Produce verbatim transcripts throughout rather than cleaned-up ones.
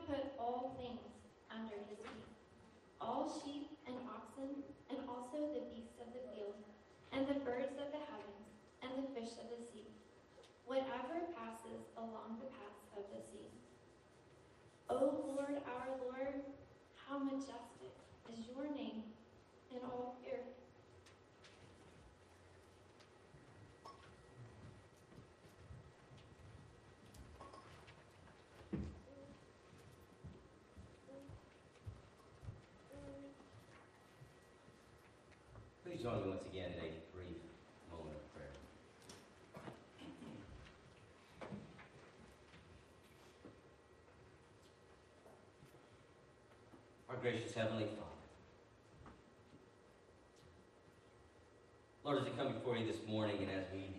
have put all things under his feet, all sheep and oxen, and also the beasts of the field, and the birds of the heavens, and the fish of the sea, whatever passes along the paths of the sea. O Lord, our Lord, how majestic is your name in all the earth. Please join me once again in a brief moment of prayer. Our gracious Heavenly Father, Lord, as we come before you this morning and as we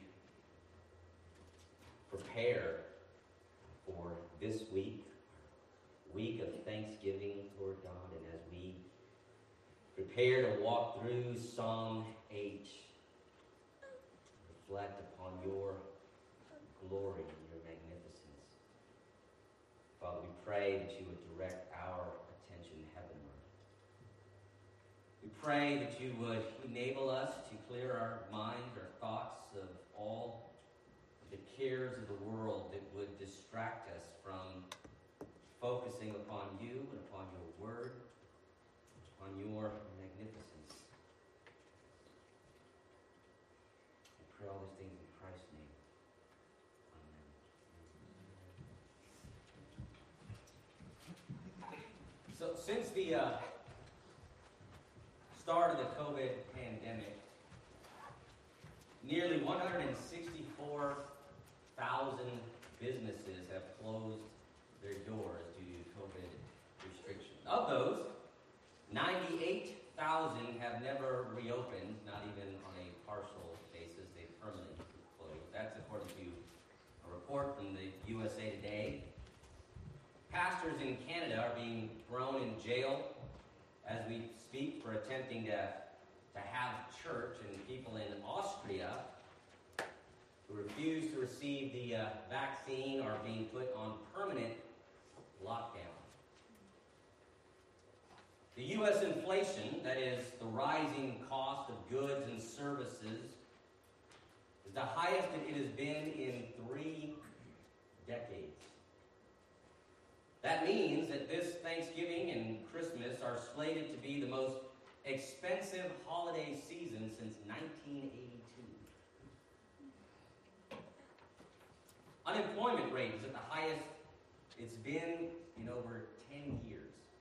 prepare for this week, week of Thanksgiving, Lord God, and as we prepare to walk through Psalm eight, reflect upon your glory and your magnificence. Father, we pray that you would direct our attention heavenward. We pray that you would enable us to clear our minds, our thoughts of all the cares of the world that would distract us from focusing upon you and upon your word, on your magnificence. I pray all these things in Christ's name. Amen. So since the uh, start of the COVID pandemic, nearly one hundred sixty-four thousand businesses have closed their doors due to COVID restrictions. Of those, ninety-eight thousand have never reopened, not even on a partial basis. They permanently closed. That's according to a report from the U S A Today. Pastors in Canada are being thrown in jail as we speak for attempting to, to have church, and people in Austria who refuse to receive the uh, vaccine are being put on permanent lockdown. The U S inflation, that is the rising cost of goods and services, is the highest that it has been in three decades. That means that this Thanksgiving and Christmas are slated to be the most expensive holiday season since nineteen eighty-two. Unemployment rate is at the highest it's been in over ten years.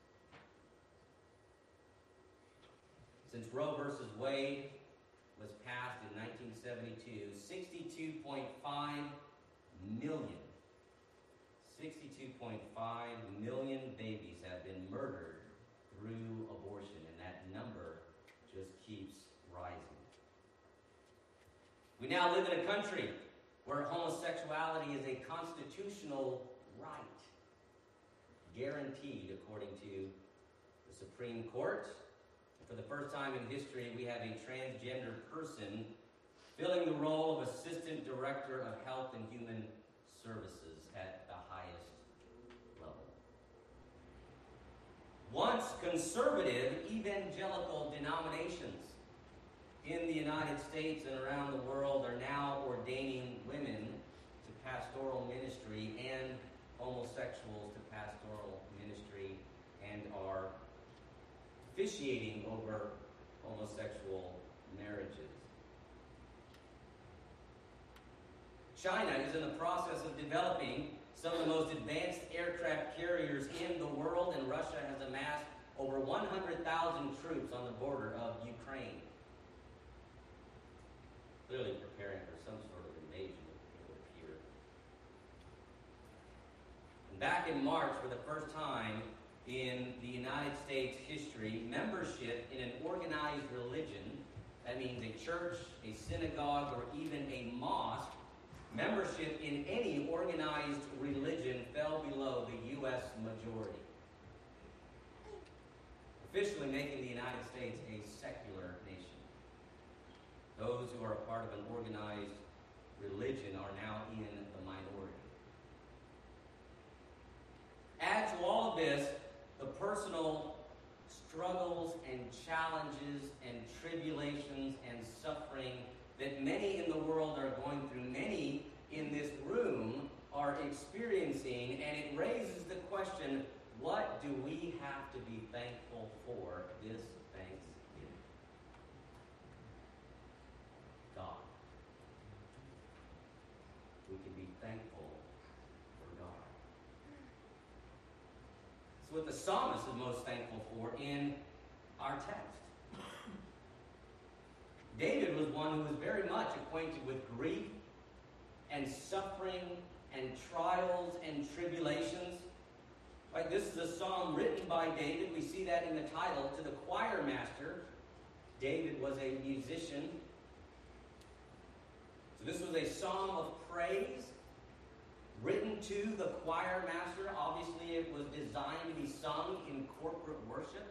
Since Roe versus Wade was passed in nineteen seventy-two, sixty-two point five million, sixty-two point five million babies have been murdered through abortion, and that number just keeps rising. We now live in a country where homosexuality is a constitutional right, guaranteed according to the Supreme Court. For the first time in history, we have a transgender person filling the role of Assistant Director of Health and Human Services at the highest level. Once conservative evangelical denominations in the United States and around the world are now ordaining women to pastoral ministry and homosexuals to pastoral ministry, and are officiating over homosexual marriages. China is in the process of developing some of the most advanced aircraft carriers in the world, and Russia has amassed over one hundred thousand troops on the border of Ukraine, clearly preparing for some sort of invasion, it would appear. And back in March, for the first time in the United States history, membership in an organized religion, that means a church, a synagogue, or even a mosque, membership in any organized religion fell below the U S majority, officially making the United States a secular nation. Those who are a part of an organized religion are now in the minority. Add to all of this, the personal struggles and challenges and tribulations and suffering that many in the world are going through, many in this room are experiencing, and it raises the question, what do we have to be thankful for this Thanksgiving? God. We can be thankful for God. It's what the psalmist is most thankful for in our text. David was one who was very much acquainted with grief and suffering and trials and tribulations. Right, this is a psalm written by David. We see that in the title, to the choir master. David was a musician. So this was a psalm of praise written to the choir master. Obviously, it was designed to be sung in corporate worship.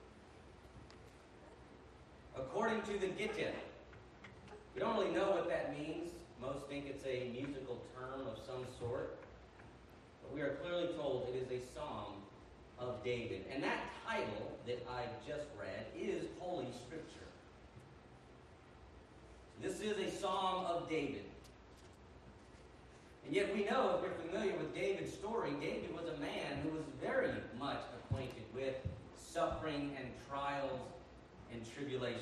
According to the Gittith, we don't really know what that means. Most think it's a musical term of some sort. But we are clearly told it is a psalm of David. And that title that I just read is Holy Scripture. This is a psalm of David. And yet we know, if you're familiar with David's story, David was a man who was very much acquainted with suffering and trials and tribulations.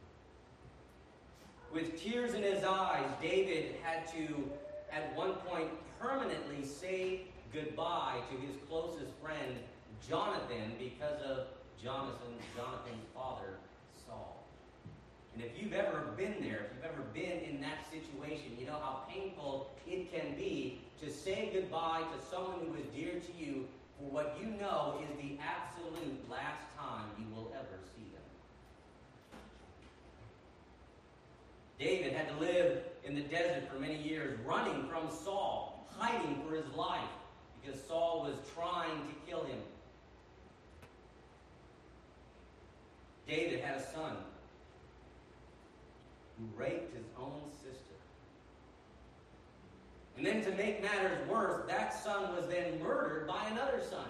With tears in his eyes, David had to, at one point, permanently say goodbye to his closest friend, Jonathan, because of Jonathan, Jonathan's father, Saul. And if you've ever been there, if you've ever been in that situation, you know how painful it can be to say goodbye to someone who is dear to you for what you know is the absolute last time you will ever see them. David had to live in the desert for many years, running from Saul, hiding for his life, because Saul was trying to kill him. David had a son who raped his own sister. And then to make matters worse, that son was then murdered by another son.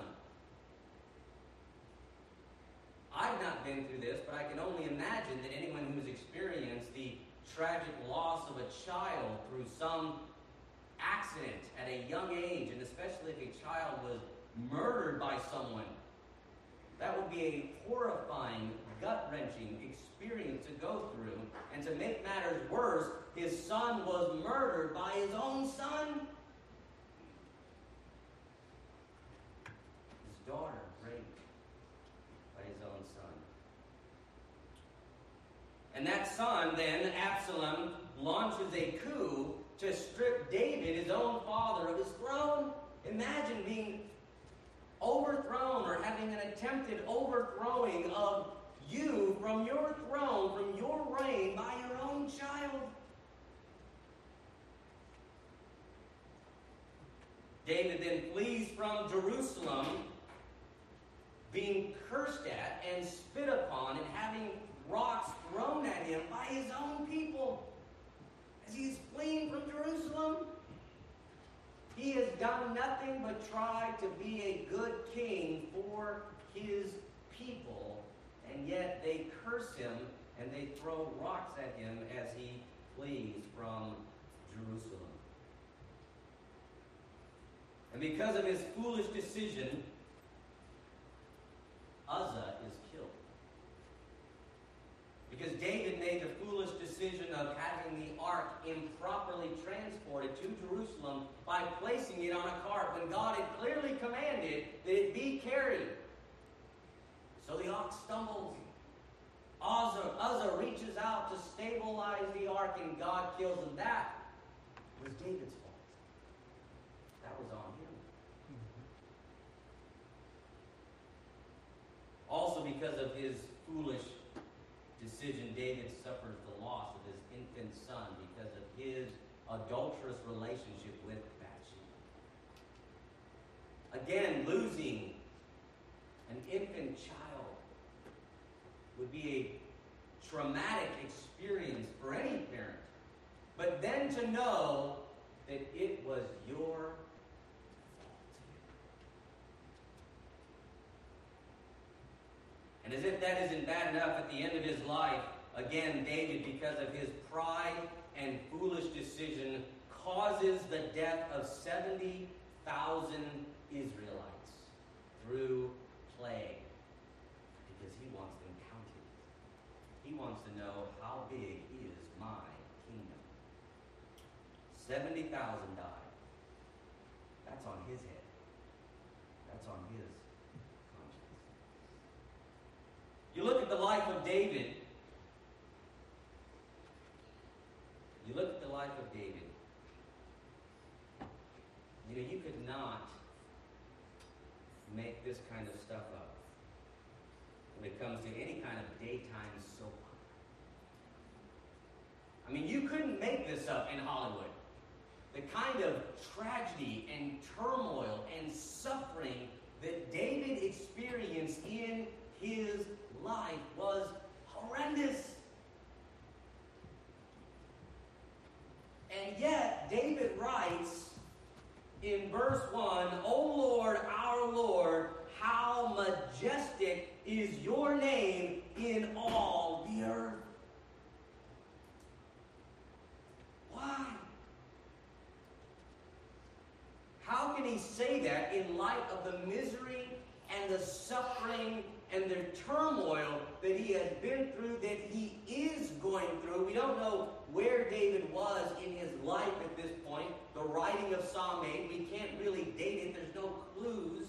I've not been through this, but I can only imagine that anyone who's experienced the tragic loss of a child through some accident at a young age, and especially if a child was murdered by someone, that would be a horrifying, gut-wrenching experience to go through. And to make matters worse, his son was murdered by his own son. His daughter raped by his own son. And that son, then, Absalom, launches a coup to strip David, his own father, of his throne. Imagine being overthrown or having an attempted overthrowing of you from your throne, from your reign, by your own child. David then flees from Jerusalem, being cursed at and spit upon and having rocks thrown at him by his own people. As he's fleeing from Jerusalem, he has done nothing but try to be a good king for his people, and yet they curse him and they throw rocks at him as he flees from Jerusalem. And because of his foolish decision, Uzzah is killed. Because David made the foolish decision of having the ark improperly transported to Jerusalem by placing it on a cart when God had clearly commanded that it be carried. So the ox stumbles. Uzzah, Uzzah reaches out to stabilize the ark, and God kills him. That was David's fault. That was on him. Also, because of his foolish decision, David suffers the loss of his infant son because of his adulterous relationship with Bathsheba. Again, losing an infant child would be a traumatic experience for any parent. But then to know that it was your fault. And as if that isn't bad enough, at the end of his life, again, David, because of his pride and foolish decision, causes the death of seventy thousand Israelites through plague, because he wants them counted. He wants to know, how big is my kingdom? seventy thousand died. That's on his head. That's on his conscience. You look at the life of David. You look at the life of David. You know, you could not make this kind of stuff up when it comes to any kind of daytime soap opera. I mean, you couldn't make this up in Hollywood. The kind of tragedy and turmoil and suffering that David experienced in his life was horrendous. And yet, David writes in verse one, O Lord, our Lord, how majestic is your name in all the earth. Why? How can he say that in light of the misery and the suffering and the turmoil that he has been through, that he is going through? We don't know where David was in his life at this point. The writing of Psalm eight, we can't really date it. There's no clues.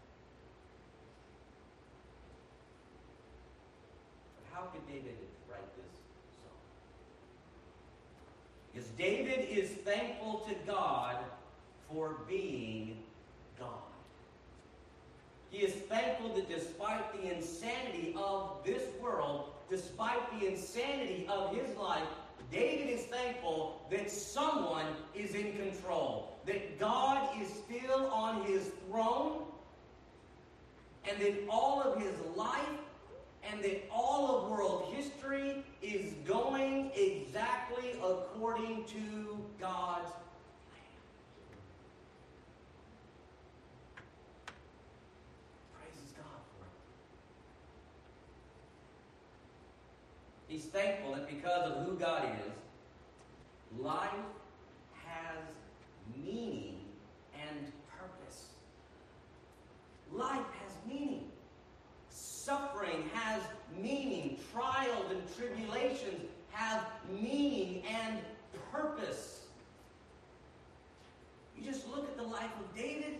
But how could David write this song? Because David is thankful to God for being God. He is thankful that despite the insanity of this world, despite the insanity of his life, David is thankful that someone is in control, that God is still on his throne, and that all of his life and that all of world history is going exactly according to God's plan. Praises God for it. He's thankful that because of who God is, life has meaning and purpose. Life has meaning. Suffering has meaning. Trials and tribulations have meaning and purpose. You just look at the life of David,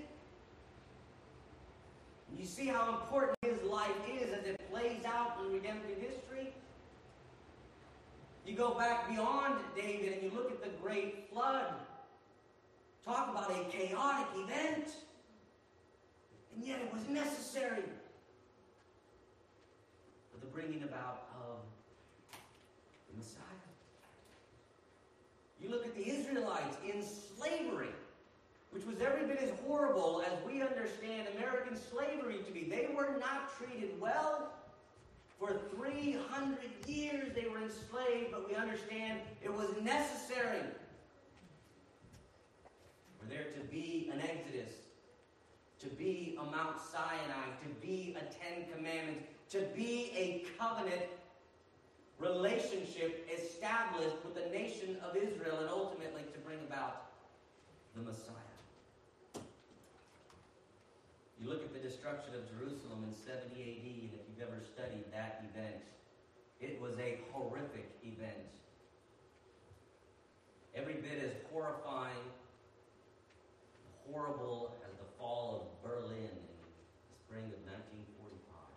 and you see how important his life is as it plays out in redemptive history. You go back beyond David and you look at the great flood. Talk about a chaotic event. And yet it was necessary for the bringing about of the Messiah. You look at the Israelites in slavery, which was every bit as horrible as we understand American slavery to be. They were not treated well. For three hundred years they were enslaved, but we understand it was necessary for there to be an Exodus, to be a Mount Sinai, to be a Ten Commandments, to be a covenant relationship established with the nation of Israel, and ultimately to bring about the Messiah. You look at the destruction of Jerusalem in seventy A D, and if you've ever studied that event, it was a horrific event. Every bit as horrifying, horrible as the fall of Berlin in the spring of nineteen forty-five.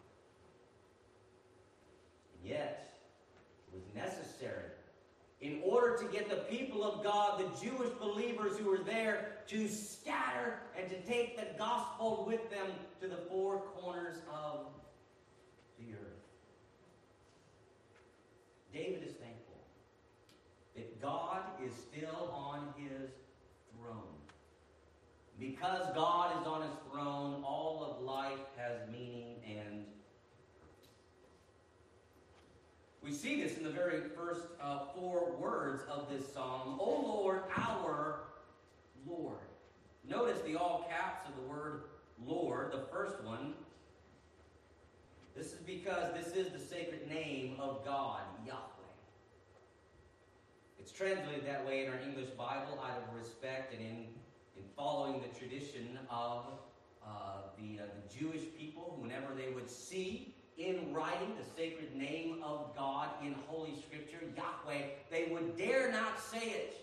And yet, it was necessary in order to get the people of God, the Jewish believers who were there, to scatter and to take the gospel with them to the four corners of the earth. David is thankful that God is still on his throne. Because God is on his throne, all of life has meaning and we see this in the very first uh, four words of this psalm. O Lord, our Lord. Notice the all caps of the word Lord, the first one. This is because this is the sacred name of God, Yahweh. It's translated that way in our English Bible out of respect and in, in following the tradition of uh, the, uh, the Jewish people. Whenever they would see in writing the sacred name of God in Holy Scripture, Yahweh, they would dare not say it,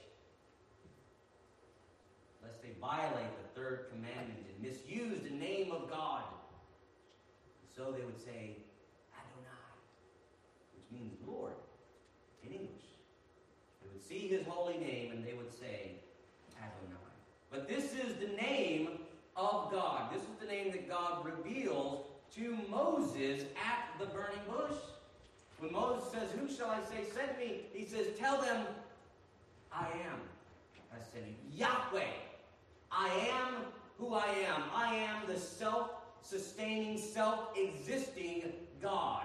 lest they violate the third commandment and misuse the name of God. So they would say, Adonai, which means Lord in English. They would see his holy name and they would say, Adonai. But this is the name of God. This is the name that God reveals to Moses at the burning bush. When Moses says, who shall I say sent me? He says, tell them, I am has sent you. Yahweh, I am who I am. I am the self-sustaining, self-existing God.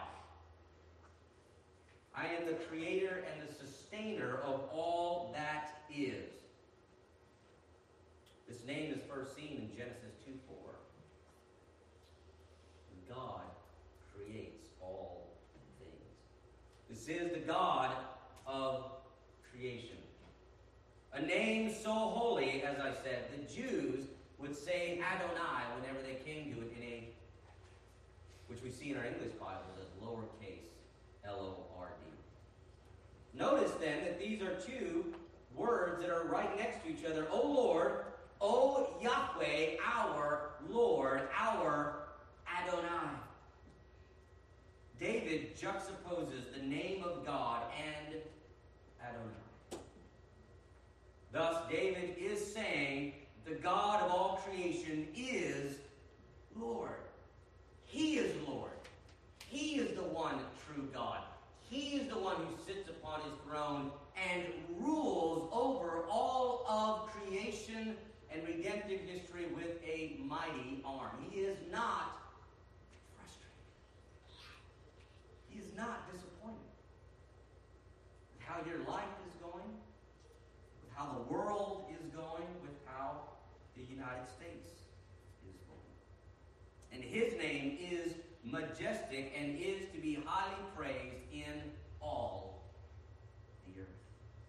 I am the creator and the sustainer of all that is. This name is first seen in Genesis two four. God creates all things. This is the God of creation. A name so holy, as I said, the Jews would say Adonai whenever they came to it in a, which we see in our English Bibles as lowercase L O R D. Notice then that these are two words that are right next to each other. O Lord, O Yahweh, our Lord, our Adonai. David juxtaposes the name of God and Adonai. Thus, David is saying the God of all creation is Lord. He is Lord. He is the one true God. He is the one who sits upon his throne and rules over all of creation and redemptive history with a mighty arm. He is not frustrated. He is not disappointed with how your life is going, with how the world is going, with how the United States is going. And his name is majestic and is to be highly praised in all the earth.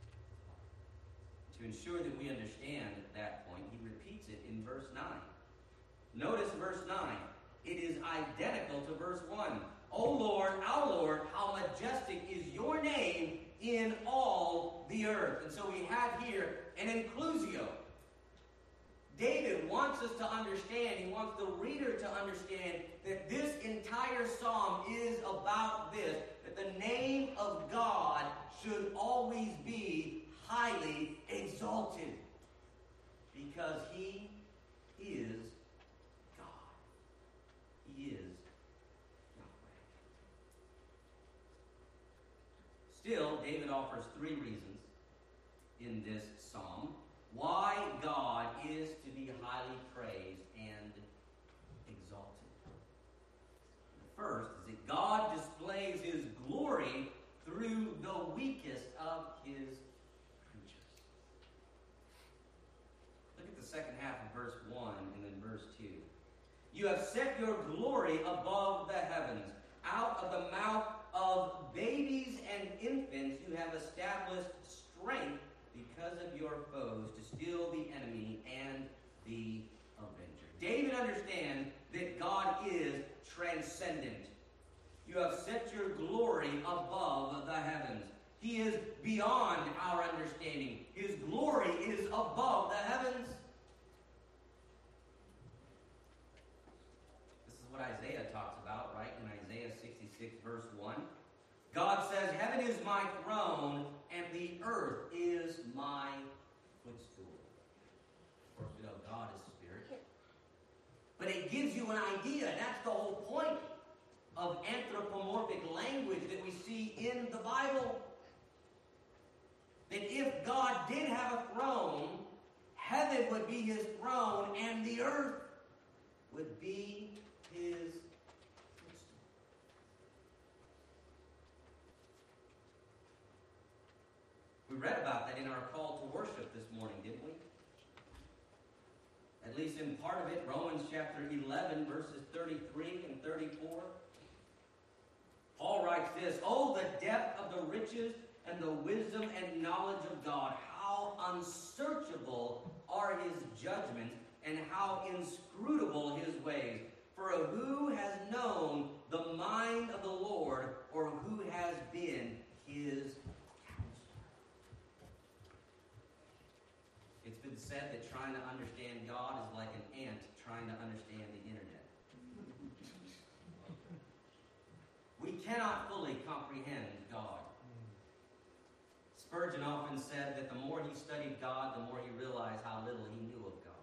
To ensure that we understand that point, he repeats it in verse nine. Notice verse nine. It is identical to verse one. O Lord, our Lord, how majestic is your name in all the earth. And so we have here an inclusio. David wants us to understand, he wants the reader to understand that this entire psalm is about this, that the name of God should always be highly exalted because he is God. He is Yahweh. Still, David offers three reasons in this psalm why God is to be highly praised and exalted. The first is that God displays his glory through the weakest of his creatures. Look at the second half of verse one and then verse two. You have set your glory above the heavens. Out of the mouth of babies and infants you have established strength because of your foes, to still the enemy and the avenger. David understands that God is transcendent. You have set your glory above the heavens. He is beyond our understanding. His glory is above the heavens. This is what Isaiah talks about, right? In Isaiah sixty-six, verse one. God says, heaven is my throne, and the earth is my footstool. Of course, we know God is spirit. But it gives you an idea. That's the whole point of anthropomorphic language that we see in the Bible. That if God did have a throne, heaven would be his throne, and the earth would be his footstool. We read about that in our call to worship this morning, didn't we? At least in part of it, Romans chapter eleven, verses thirty-three and thirty-four. writes this, "Oh, the depth of the riches and the wisdom and knowledge of God. How unsearchable are his judgments and how inscrutable his ways. For who has known the mind of the Lord, or who has been his counselor?" It's been said that trying to understand God is like an ant trying to understand the internet. We cannot fully comprehend God. Spurgeon often said that the more he studied God, the more he realized how little he knew of God.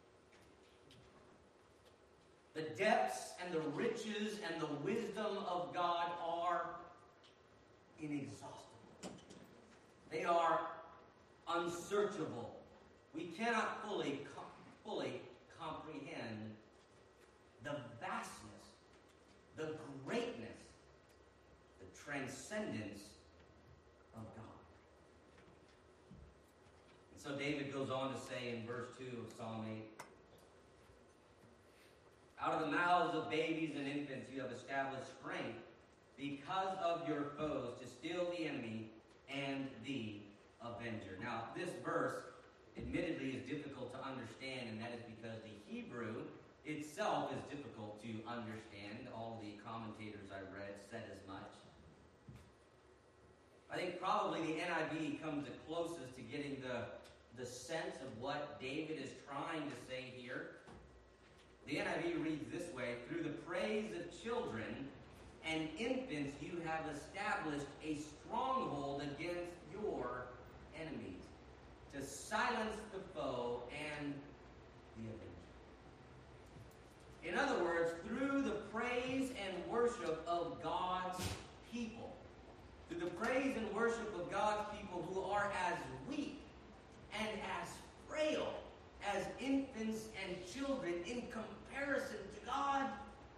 The depths and the riches and the wisdom of God are inexhaustible. They are unsearchable. We cannot fully, fully comprehend the vastness, the greatness, the transcendence of God. And so David goes on to say in verse two of Psalm eight, "Out of the mouths of babies and infants you have established strength because of your foes, to still the enemy and the avenger." Now, this verse admittedly is difficult to understand, and that is because the Hebrew itself is difficult to understand. All the commentators I read said as much. I think probably the N I V comes the closest to getting the, the sense of what David is trying to say here. The N I V reads this way, "Through the praise of children and infants you have established a stronghold against your enemies, to silence the foe and the avenger." In other words, through the praise and worship of God's people, through the praise and worship of God's people who are as weak and as frail as infants and children in comparison to God,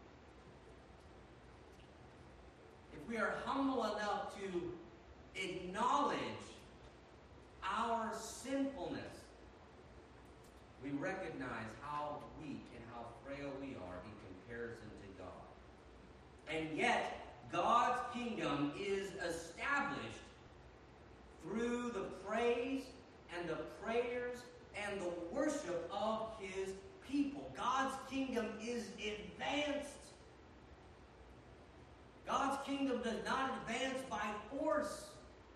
if we are humble enough to acknowledge our sinfulness, we recognize how weak and how frail we are in comparison to God. And yet, God's kingdom is established through the praise and the prayers and the worship of his people. God's kingdom is advanced. God's kingdom does not advance by force.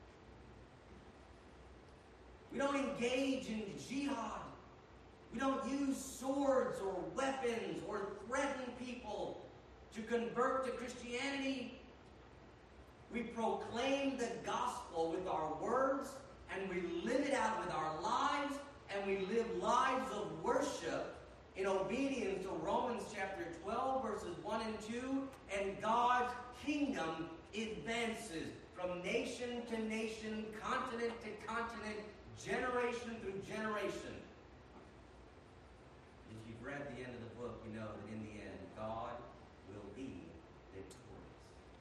We don't engage in jihad. We don't use swords or weapons or threaten people to convert to Christianity. We proclaim the gospel with our words, and we live it out with our lives, and we live lives of worship in obedience to Romans chapter twelve, verses one and two, and God's kingdom advances from nation to nation, continent to continent, generation through generation. If you've read the end of the book, you know that in the end, God will be victorious.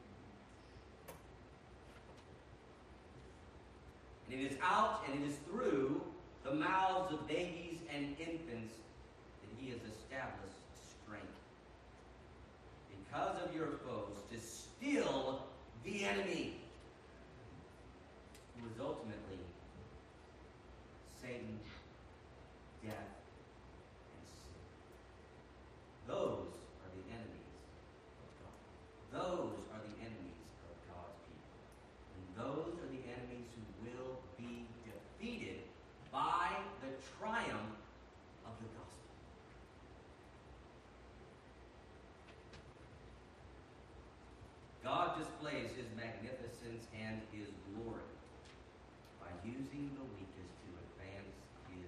And it is out and it is through the mouths of babies and infants that he has established strength. Because of your foes, to still the enemy, who is ultimately Satan, death, and sin. Those are the enemies of God. Those are the enemies of God's people. And those are the enemies who will be defeated by the triumph of the gospel. God displays his magnificence and his glory by using the weakest to advance his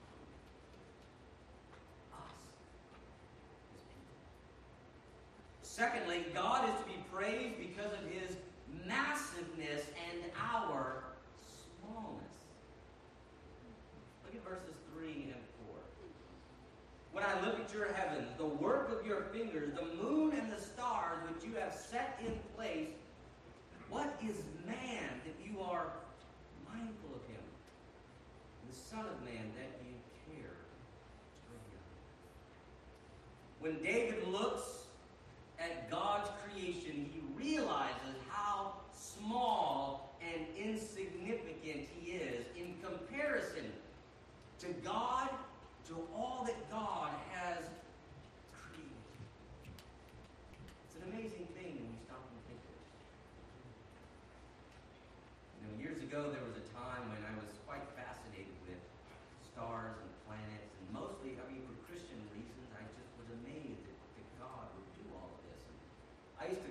us, his people. Secondly, God is to be praised because of his massiveness and our smallness. Look at verses three and four. "When I look at your heavens, the work of your fingers, the moon and the stars which you have set in place, what is man that you are mindful of him, and the Son of Man that you care for him?" When David looks at God's creation, he realizes how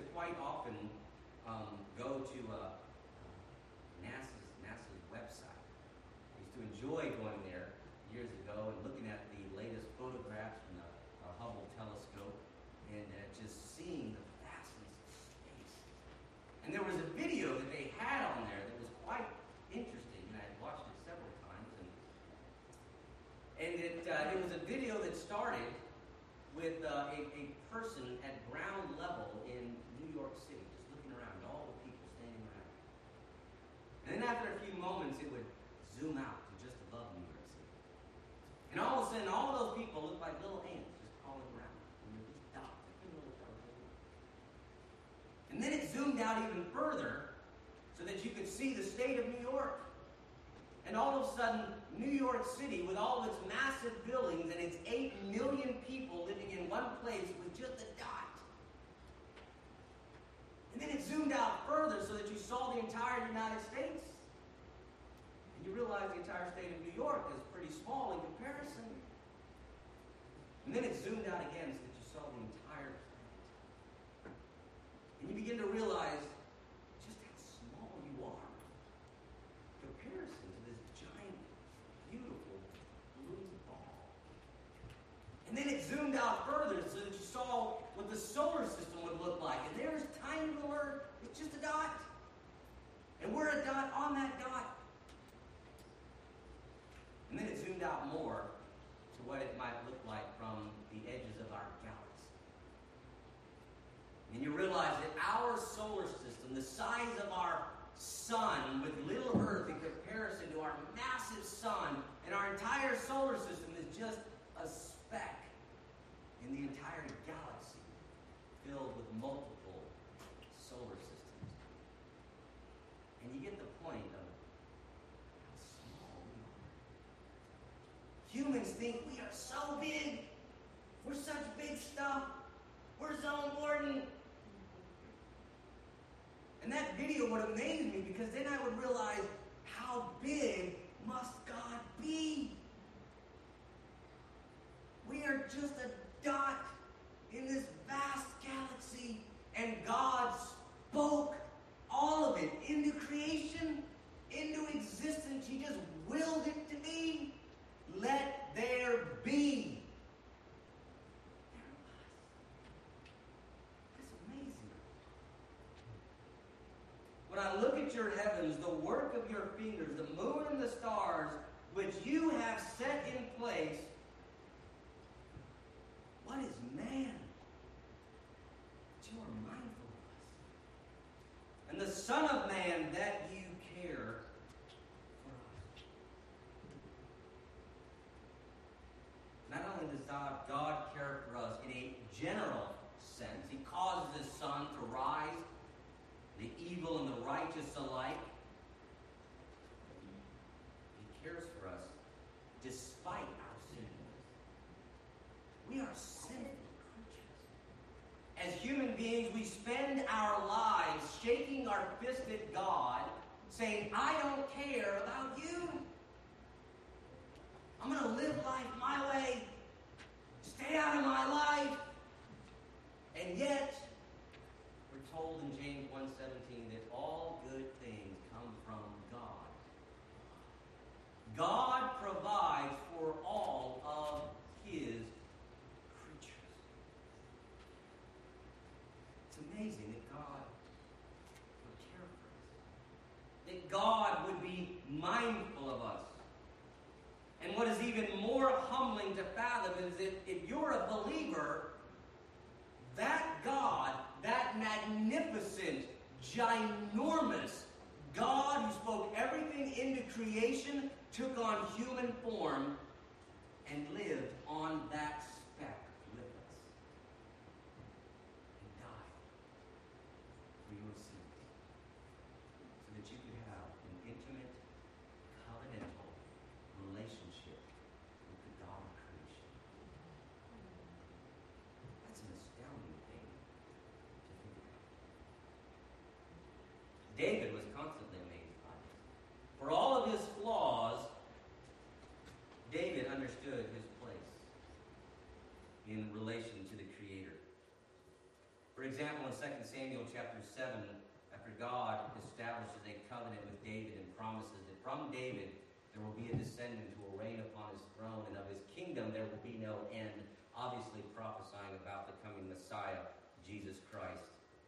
quite often um, go to uh, NASA's, NASA's website. I used to enjoy going there years ago and looking at the latest photographs from the uh, Hubble telescope and uh, just seeing the vastness of space. And there was a video that they had on there that was quite interesting, and I watched it several times. And, and it, uh, it was a video that started with uh, a, a person at ground level in New York City, just looking around, all the people standing around. And then after a few moments, it would zoom out to just above New York City. And all of a sudden, all of those people looked like little ants just crawling around. And they're just dots. I couldn't really tell what they were. And then it zoomed out even further so that you could see the state of New York. And all of a sudden, New York City, with all of its massive buildings and its eight million people living in one place, was just a dot. And then it zoomed out further so that you saw the entire United States. And you realize the entire state of New York is pretty small in comparison. And then it zoomed out again so that you saw the entire planet. And you begin to realize just how small you are in comparison to this giant, beautiful blue ball. And then it zoomed out further so that you saw what the solar system would look like. And there's tiny little Earth. It's just a dot. And we're a dot on that dot. And then it zoomed out more to what it might look like from the edges of our galaxy. And you realize that our solar system, the size of our sun with little Earth in comparison to our massive sun, and our entire solar system is just a speck in the entire galaxy filled with multiple solar systems. And you get the point of how small we are. Humans think we are so big. We're such big stuff. We're so important. And that video would amaze me because then I would realize how big must God be? We are just a dot in this vast galaxy, and God spoke all of it into creation, into existence. He just willed it to be. Let there be. That's amazing. When I look at your heavens, the work of your fingers, the moon and the stars, which you have set in place, what is man that you are mindful of us? And the Son of Man that you care for us. Not only does God care for us in a general sense, He causes His sun to rise, the evil and the righteous alike. He cares for us despite our sinfulness. We are sinful creatures. As human beings, we spend our lives shaking our fist at God, saying, I don't care about you. I'm going to live life my way. Stay out of my life. And yet, we're told in James one seventeen that all good things come from God. God provides for all of His creatures. It's amazing that God would care for us. That God would be mindful of us. And what is even more humbling to fathom is that if you're a believer, that God, that magnificent, ginormous God who spoke everything into creation, took on human form and lived on that speck with us. And died for your sins. So that you could have an intimate, covenantal relationship with the God of creation. That's an astounding thing to think about. David was constantly amazed by this. For all of his flaws, David understood his place. example, in Second Samuel chapter seven, after God establishes a covenant with David and promises that from David there will be a descendant who will reign upon his throne, and of his kingdom there will be no end, obviously prophesying about the coming Messiah, Jesus Christ.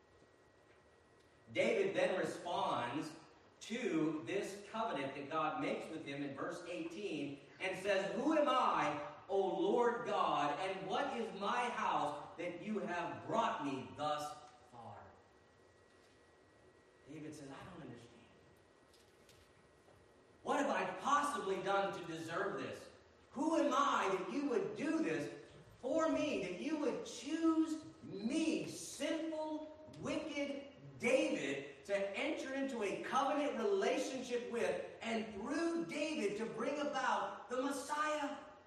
David then responds to this covenant that God makes with him in verse eighteen and says, "Who am I, O Lord God, and what is my house that you have brought me thus far?" David says, "I don't understand. What have I possibly done to deserve this? Who am I that you would do this for me, that you would choose me, sinful, wicked David, to enter into a covenant relationship with, and through David to bring about the Messiah?"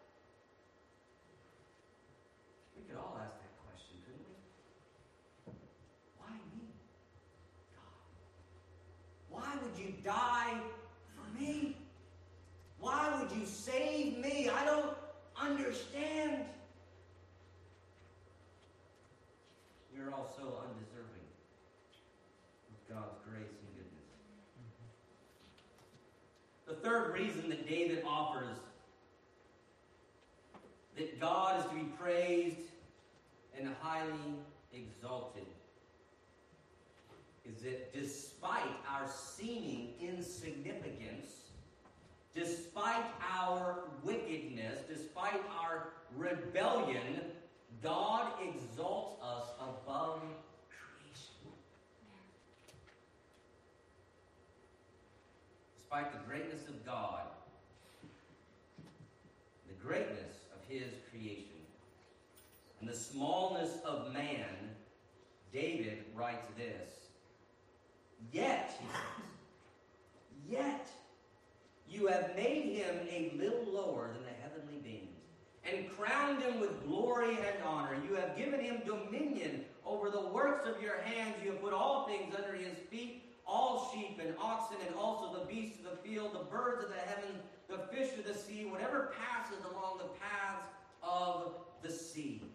We could all ask that question, couldn't we? Why me, God? Why would you die for me? Why would you save me? I don't understand. We're all so undeserving of God's grace and goodness. The third reason that David offers that God is to be praised and highly exalted is that despite our seeming insignificance, despite our wickedness, despite our rebellion, God exalts us above creation. Despite the greatness of God, the greatness of his creation, and the smallness of man, David writes this, "Yet," he says, "yet you have made him a little lower than the heavenly beings, and crowned him with glory and honor. You have given him dominion over the works of your hands. You have put all things under his feet, all sheep and oxen, and also the beasts of the field, the birds of the heaven, the fish of the sea, whatever passes along the paths of the sea."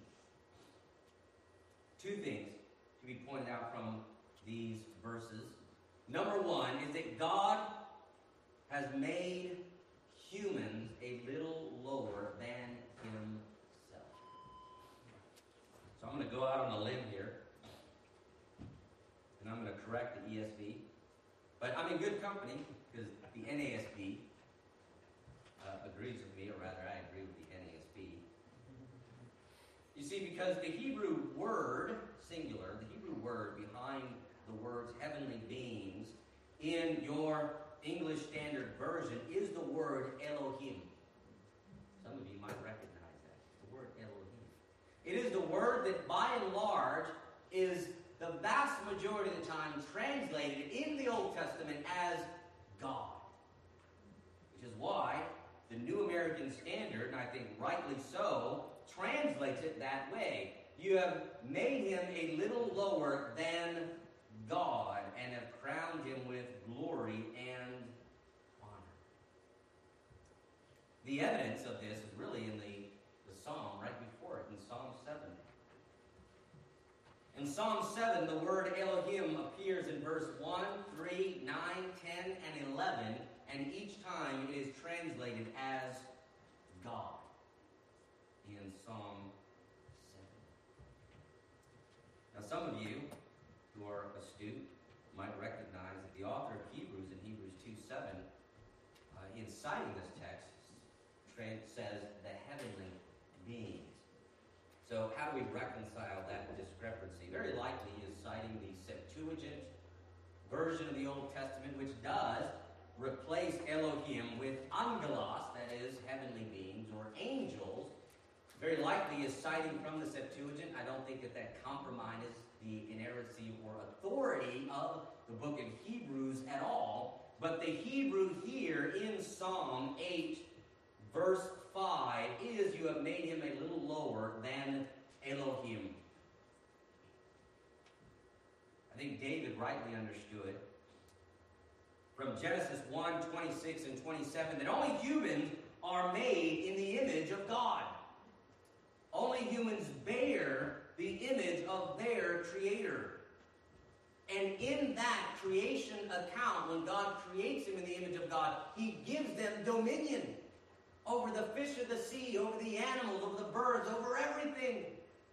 Two things to be pointed out from these verses. Number one is that God has made humans a little lower than himself. So I'm going to go out on a limb here, and I'm going to correct the E S V. But I'm in good company, because the N A S B uh, agrees with me, or rather I agree with the N A S B. You see, because the Hebrew word, singular, the Hebrew word behind the words heavenly beings in your English Standard Version is the word Elohim. Some of you might recognize that, the word Elohim. It is the word that by and large is the vast majority of the time translated in the Old Testament as God. Which is why the New American Standard, and I think rightly so, translates it that way. You have made him a little lower than God and have crowned him with glory and honor. The evidence of this is really in the, the psalm right before it, in Psalm seven. In Psalm seven, the word Elohim appears in verse one, three, nine, ten, and eleven, and each time it is translated as God in Psalm seven. Now, some of you who are astute might recognize that the author of Hebrews in Hebrews two seven, uh, in citing this text, trans- says the heavenly beings. So how do we reconcile that discrepancy? Very likely is citing the Septuagint version of the Old Testament, which does replace Elohim with angelos, that is, heavenly beings, or angels. Very likely is citing from the Septuagint. I don't think that that compromises the inerrancy or authority of the book of Hebrews at all. But the Hebrew here in Psalm eight, verse five, is you have made him a little lower than Elohim. I think David rightly understood from Genesis one, twenty-six and twenty-seven that only humans are made in the image of God. Only humans bear the image of their Creator. And in that creation account, when God creates them in the image of God, he gives them dominion over the fish of the sea, over the animals, over the birds, over everything.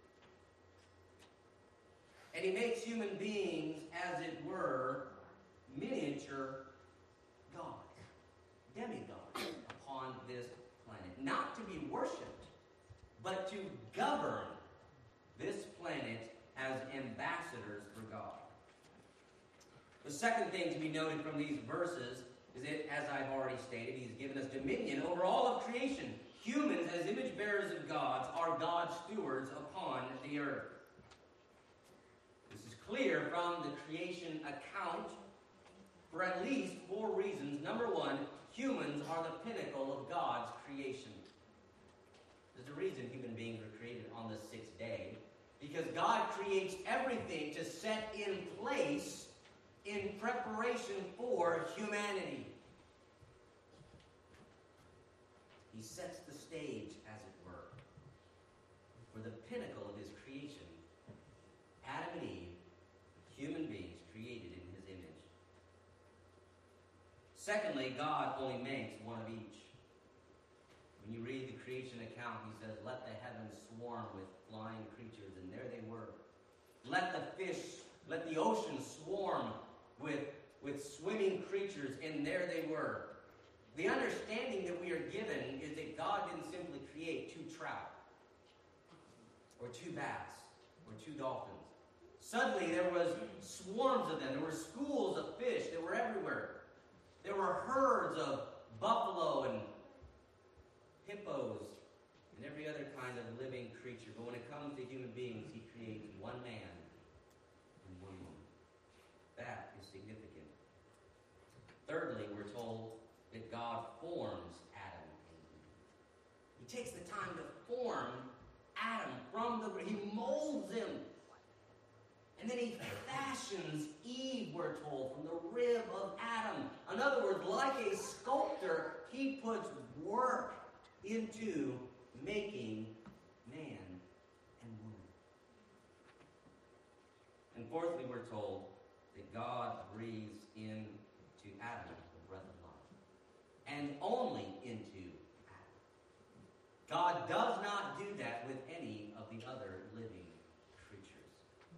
And he makes human beings, as it were, miniature gods, demigods upon this planet. Not to be worshipped, but to govern this planet as ambassadors for God. The second thing to be noted from these verses is that, as I've already stated, he's given us dominion over all of creation. Humans, as image bearers of God, are God's stewards upon the earth. This is clear from the creation account for at least four reasons. Number one, humans are the pinnacle of God's creation. There's a reason human beings were created on the sixth day, because God creates everything to set in place in preparation for humanity. He sets the stage, as it were, for the pinnacle of his creation. Adam and Eve, human beings created in his image. Secondly, God only makes one of each. When you read the creation account, he says, let the heavens swarm with flying creatures, and there they were. Let the fish, let the ocean swarm with, with swimming creatures, and there they were. The understanding that we are given is that God didn't simply create two trout, or two bass, or two dolphins. Suddenly there was swarms of them. There were schools of fish that were everywhere. There were herds of buffalo and hippos and every other kind of living creature. But when it comes to human beings, he creates one man and one woman. That is significant. Thirdly, we're told that God forms Adam and Eve. He takes the time to form Adam from the, he molds him. And then he fashions Eve, we're told, from the rib of Adam. In other words, like a sculptor, he puts work into making man and woman. And fourthly, we're told that God breathes into Adam the breath of life. And only into Adam. God does not do that with any of the other living creatures.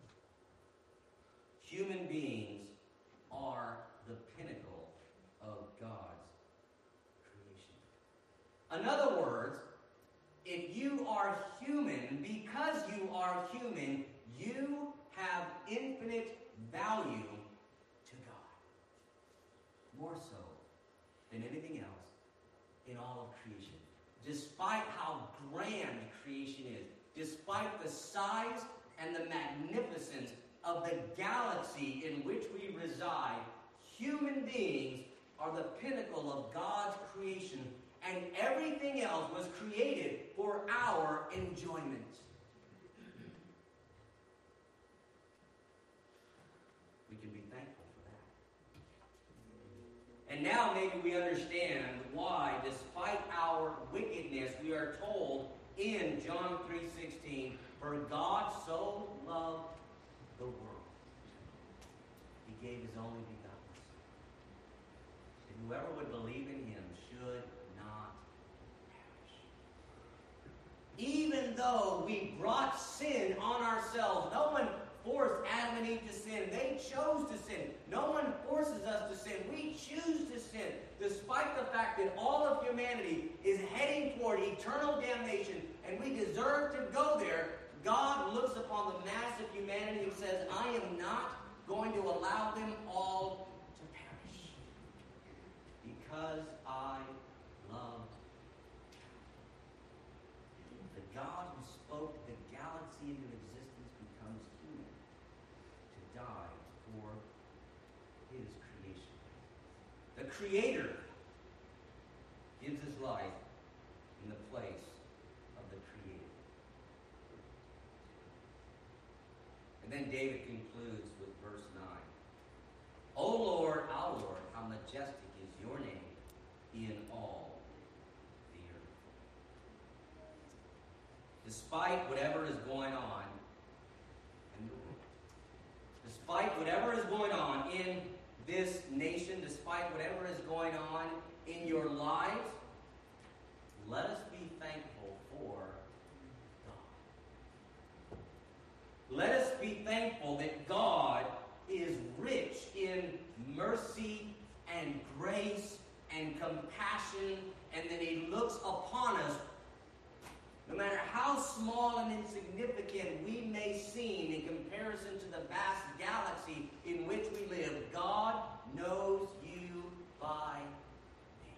Human beings are the pinnacle of God's creation. In other words, if you are human, because you are human, you have infinite value to God. More so than anything else in all of creation. Despite how grand creation is, despite the size and the magnificence of the galaxy in which we reside, human beings are the pinnacle of God's creation, and everything else was created for our enjoyment. We can be thankful for that. And now maybe we understand why, despite our wickedness, we are told in John three sixteen, for God so loved the world, he gave his only begotten Son, that whoever would believe in him should not perish. Even though we brought sin on ourselves, no one forced Adam and Eve to sin. They chose to sin. No one forces us to sin. We choose to sin. Despite the fact that all of humanity is heading toward eternal damnation and we deserve to go there, God looks upon the mass of humanity and says, I am not going to allow them all to perish because I love you. The God who spoke the galaxy into existence becomes human to die for his creation. The Creator gives his life in the place of the created. And then David concludes with verse nine. O Lord, our Lord, how majestic is your name in all the earth. Despite whatever is going on in the world, despite whatever is going on in this nation, despite whatever is going on in your lives, let us be thankful for God. Let us be thankful that God is rich in mercy and grace and compassion, and that He looks upon us, no matter how small and insignificant we may seem in comparison to the vast galaxy in which we live. God knows you by name.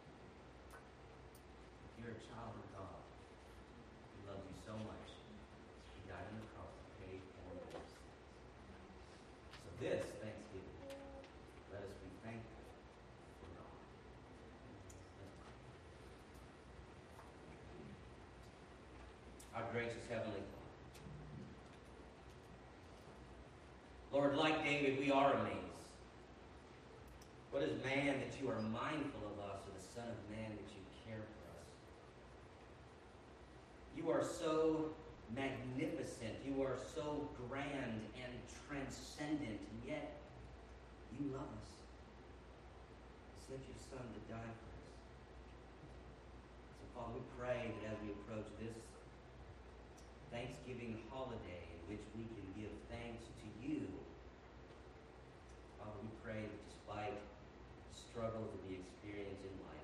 You're a child of God. He loves you so much. He died on the cross to pay for your sins. So this Thanksgiving, let us be thankful for God. Let's pray. Our gracious Heavenly Father, Lord, like David, we are amazed. What is man that you are mindful of us, or the Son of Man that you care for us? You are so magnificent. You are so grand and transcendent, and yet you love us. You sent your Son to die for us. So, Father, we pray that as we approach this Thanksgiving holiday in which we can give thanks to you, Father, we pray that despite the struggles that we experience in life,